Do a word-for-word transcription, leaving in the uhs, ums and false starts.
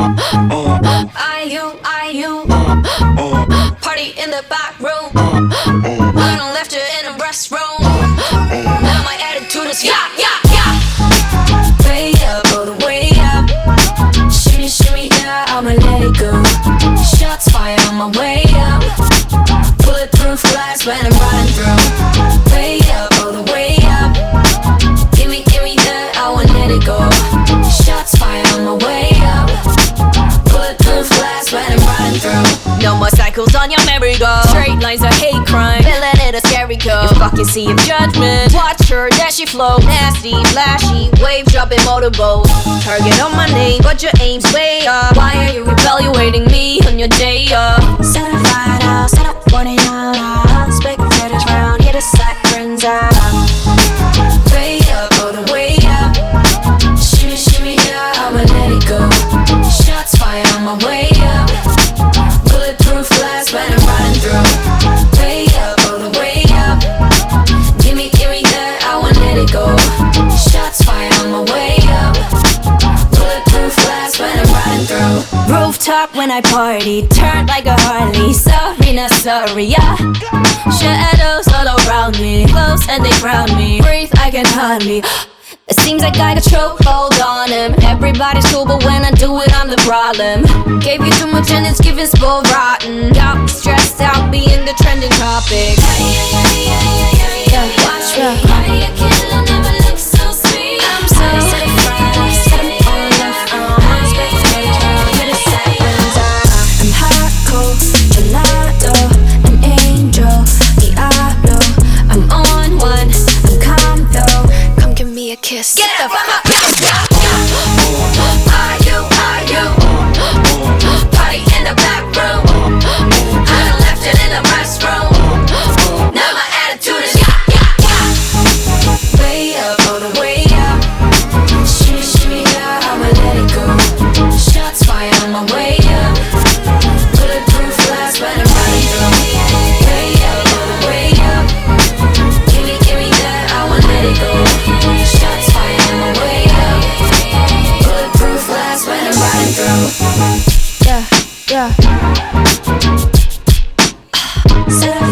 I you, I you. Party in the back room. I done left her in a restroom. Now my attitude is yeah, yeah, yeah. Way up, all the way up. Shimmy, shimmy, yeah, I'ma let it go. Shots fired on my way up. Bulletproof glass when I'm riding through. Way up, all the way up. Give me, give me that, I won't let it go. Shots fired on my way up. Bulletproof glass when I'm riding through. No more cycles on your merry-go. Straight lines are hate crime. Villain in a scary go. You fucking see of judgment. Watch her, dashy flow. Nasty, flashy, wave dropping motorboat. Target on my name, but your aim's way up. Why are you evaluating me on your day off? Set up, ride out, set up, warning out. Spectators round, here to sack friends out. Way up, all the way up. Shimmy, shimmy, yeah, I'ma let it go. Shots fired on my way up. Bulletproof glass when I'm riding through. Way up, all the way up. Give me, give me that, I won't let it go. Shots fired on my way up. Bulletproof glass when I'm riding through. Rooftop when I party, turn like a Harley. Sorry, not sorry, yeah. Shadows all around me, close and they crown me. Breathe, I can hardly. It seems like I got chokehold on him. Everybody's cool, but when I do it, I'm the problem. Gave you too much and it's giving spoiled rotten. Got me stressed out, being the trending topic. Yeah, watch me. Why you killing, never look so sweet. I'm so set it right, set it on left on. Spectator, get a silence out. I'm hot, cold, gelato, an angel, Diablo. I'm on one, I'm calm though. Come give me a kiss. Get the fuck up. Are you, are you? Party in the back room. I done left it in the restroom. Now my attitude is yeah, yeah, yeah. Way up, all the way up. Shimmy, shimmy, yeah, I'ma let it go. Shots fired on my way up. Bulletproof glass when I'm riding through. Way up, all the way up. Give me, give me that, I won't let it go. Shots fired on my way up. Bulletproof glass when I'm riding through. Yeah, yeah. Set